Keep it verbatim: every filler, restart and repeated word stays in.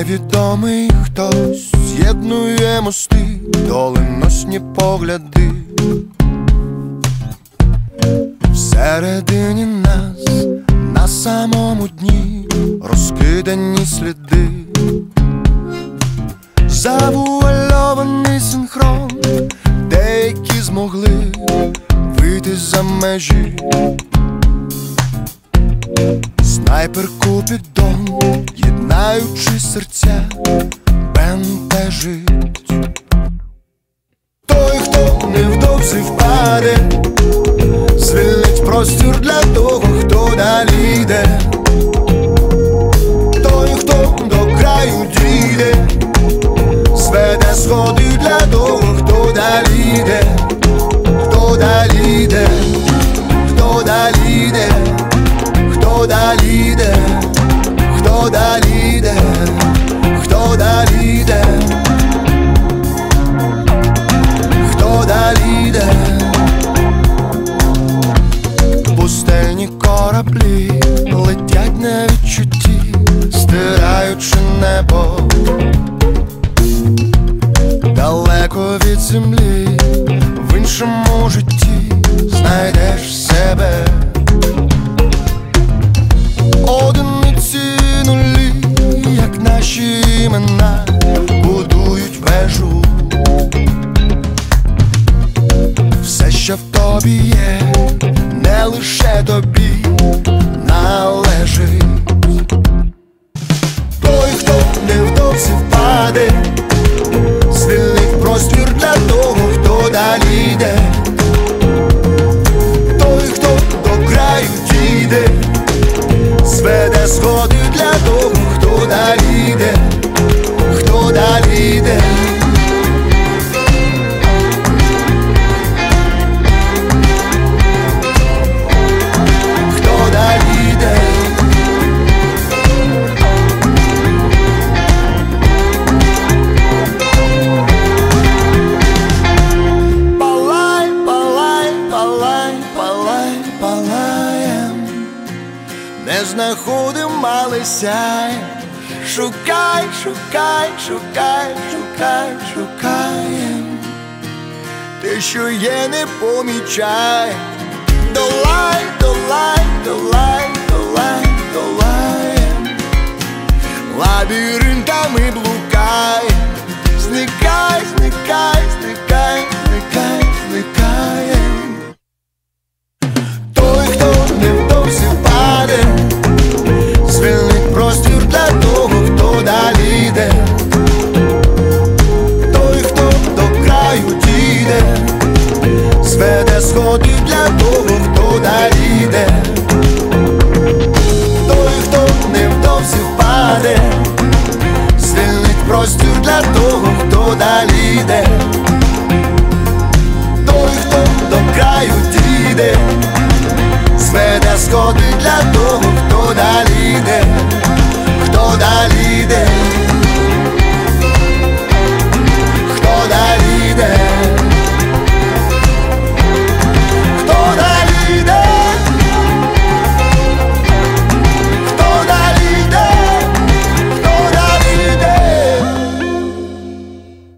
невідомий хтось з'єднує мости, доленосні погляди. Всередині нас, на самому дні, розкидані сліди. Завуальований синхрон, деякі змогли вийти за межі. Снайпер Купідон, єднаючи серця, бентежить. Той, хто невдовзі впаде, звільнить простір для того, хто далі йде. Той, хто до краю дійде, зведе сходи для того, хто далі йде. Хто далі йде, хто далі йде, хто далі йде, хто далі йде, хто далі йде, хто далі йде. Пустельні кораблі летять на відчутті, стираючи небо. Далеко від землі, в іншому житті знайдеш себе. Одиниці нулі, як наші імена, будують вежу. Все, що в тобі є, не лише тобі належить. Той, хто невдовзі впаде, звільнить простір для того, хто далі йде. Той, хто до краю дійде, зведе сходи для того, хто далі йде, хто далі йде. Хто далі йде. Палай, палай, палай, палай, палаєм. Не знаходим, але сяй. Шукай, шукай, шукай, шукай, шукаєм. Те, що є, не помічай. Долай, долай, долай, долай, долаєм. Лабіринтами блукай. Зникай, зникай, зникай, зникай, зникаєм. Той, хто невдовзі впаде, звільнить простір для того, хто далі йде. Той, хто до краю дійде, зведе сходи для того, хто далі йде. Той, хто невдовзі впаде, звільнить простір для того, хто далі йде.